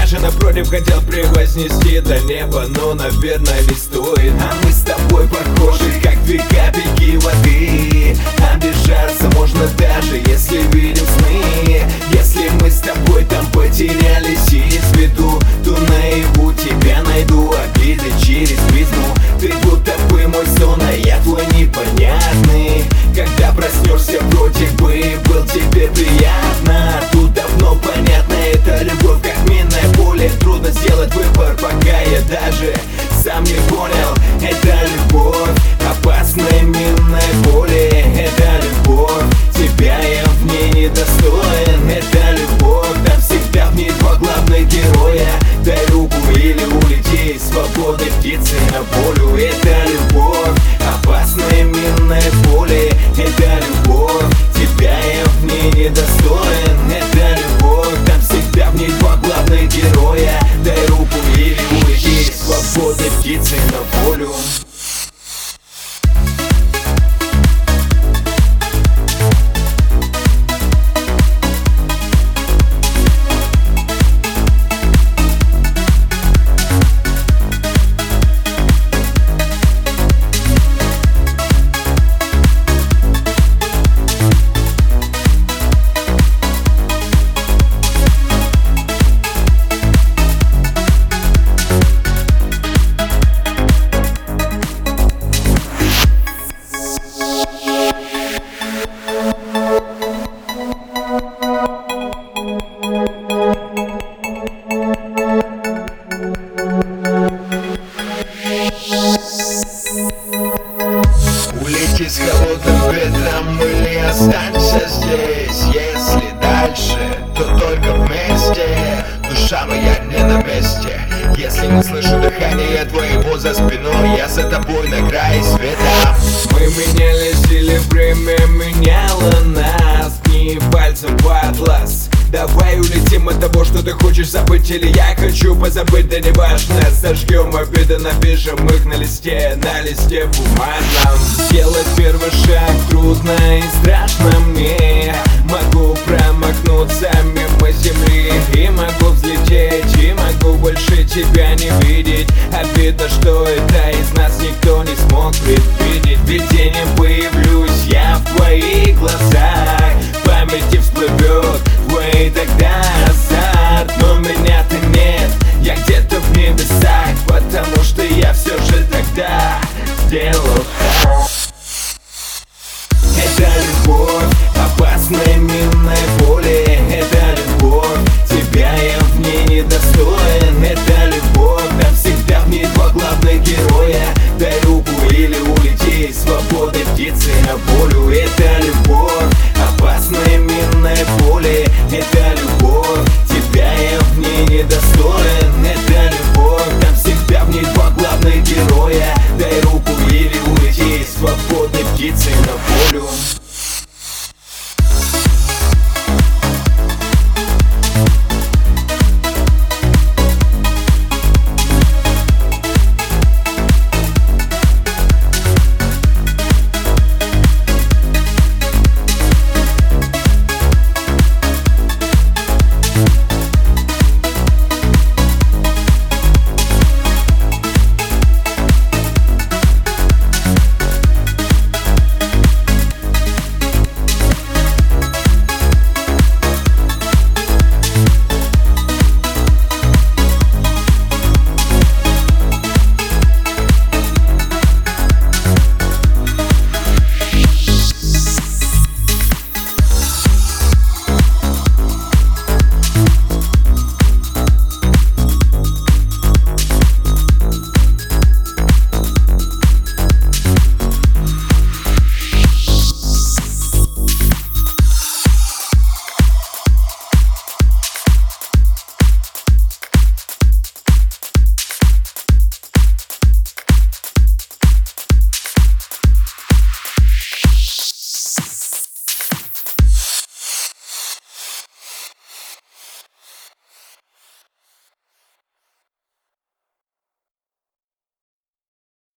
даже напротив хотел превознести до неба, но, наверное, не стоит. А мы с тобой похожи, как две капельки воды. Обижаться можно даже, если видим сны. Если мы с тобой там потерялись из виду, то наяву тебя найду, обиды через призму. Ты будто бы мой сон, а я твой непонятный. Когда проснешься, вроде бы был тебе приятно. Тут давно понятно, это любовь как минное поле. Трудно сделать выбор, пока я даже сам не понял. Это любовь, опасное минное поле. Это любовь, тебя я в ней недостоин. Это любовь, там всегда в ней два главных героя. Дай руку или улети, свободной птицы на волю. Это любовь, опасное минное поле. Это любовь, тебя я в ней недостоин. Это любовь, там всегда в ней два главных героя. Дай руку или улети, свободной птицы на волю. Улети с холодным ветром или останься здесь. Если дальше, то только вместе. Душа моя не на месте. Если не слышу дыхания твоего за спиной, я за тобой на край света. Мы менялись или время меняло нас, дни пальцем в атлас. Давай улетим от того, что ты хочешь забыть, или я хочу позабыть, да неважно. Сожгем обиды, напишем их на листе бумажном. Сделать первый шаг трудно и страшно мне. Могу промахнуться мимо земли, и могу взлететь, и могу больше тебя не видеть. Обидно, что это из нас никто не смог предвидеть. Ведь тенем появлюсь я в твоих глазах, в памяти всплывет твой тогда азарт. Но меня-то нет, я где-то в небесах, потому что я все же тогда сделал так. Это любовь, опасное минное поле. Это любовь, тебя я в ней недостоин. Это любовь, там всегда в ней два главных героя. Дай руку или улети, свободной птицы на волю. Это любовь, опасное минное поле. Это любовь, тебя я в ней недостоин. Это любовь, там всегда в ней два главных героя. Дай руку или улети, свободной птицы на волю.